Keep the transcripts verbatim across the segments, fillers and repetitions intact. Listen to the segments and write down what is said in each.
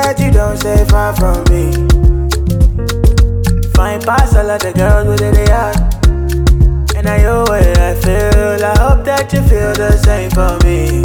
that you don't stay far from me. Fine past all of the girls with it, they are. And I know what I feel. I hope that you feel the same for me.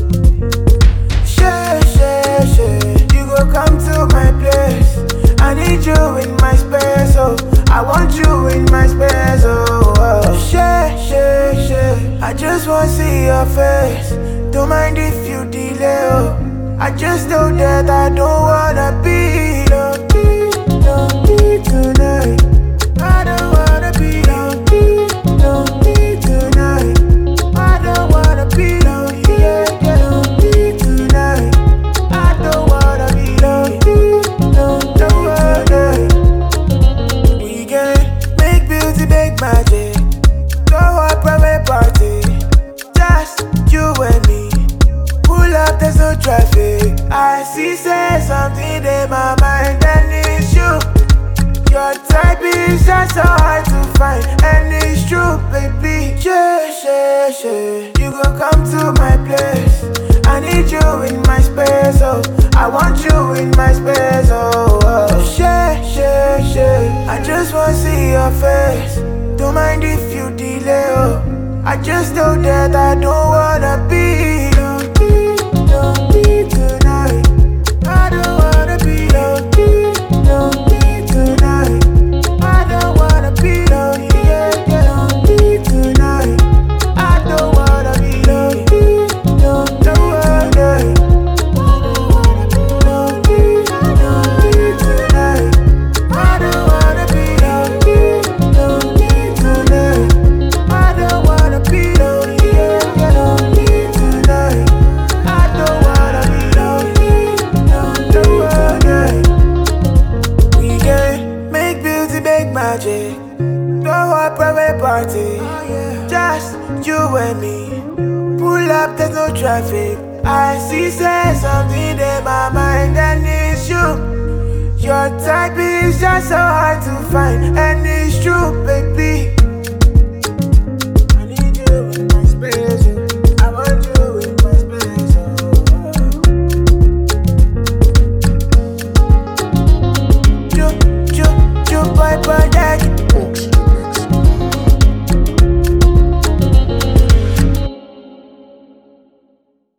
Share, share, share. You go come to my place. I need you in my space, oh. I want you in my space, oh, oh. Share, share, share. I just wanna see your face. Don't mind if you delay, oh. I just know that I don't wanna be lonely, lonely tonight. I don't wanna be lonely, lonely tonight. I don't wanna be lonely, yeah, yeah, lonely tonight. I don't wanna be lonely, lonely tonight. We can make beauty, make magic. Go a private party, just you and me. Pull up, there's no traffic. I see, say something in my mind, and it's you. Your type is just so hard to find, and it's true, baby. Share, share, share. You gon' come to my place. I need you in my space, oh. I want you in my space, oh, oh. Share, share, share. I just wanna see your face. Don't mind if you delay, oh. I just know that I don't wanna be lonely, lonely tonight. I don't wanna be lonely, lonely tonight. I don't wanna be lonely, yeah, yeah, lonely tonight. I don't wanna be lonely, lonely tonight. Lonely, lonely tonight. I don't wanna be lonely, lonely tonight. I don't wanna be lonely, yeah, yeah, lonely tonight. I don't wanna be lonely, lonely tonight. We can make beauty, make magic. Go a private party, just you and me. Pull up, there's no traffic. I see, say something in my mind, and it's you. Your type is just so hard to find, and it's true, baby.